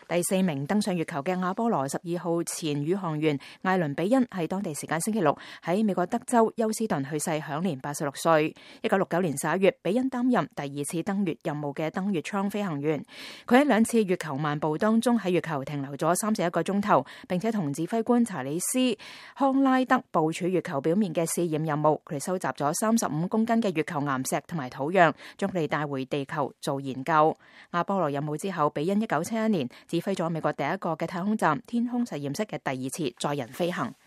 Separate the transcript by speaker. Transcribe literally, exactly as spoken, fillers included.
Speaker 1: 第四名登上月球嘅阿波羅十二號前宇航員艾倫比恩係當地時間星期六喺美國德州休斯頓去世，享年八十六歲。一九六九年十一月，比恩擔任第二次登月任務嘅登月艙飛行員。佢喺兩次月球漫步當中喺月球停留咗三十一個鐘頭，並且同指揮官查理斯康拉德部署月球表面嘅試驗任務。佢哋收集咗三十五公斤嘅月球岩石同埋土壤，將佢哋帶回地球做研究。阿波羅任務之後，比恩一九七一年指揮咗美國第一個嘅太空站天空實驗室嘅第二次載人飛行。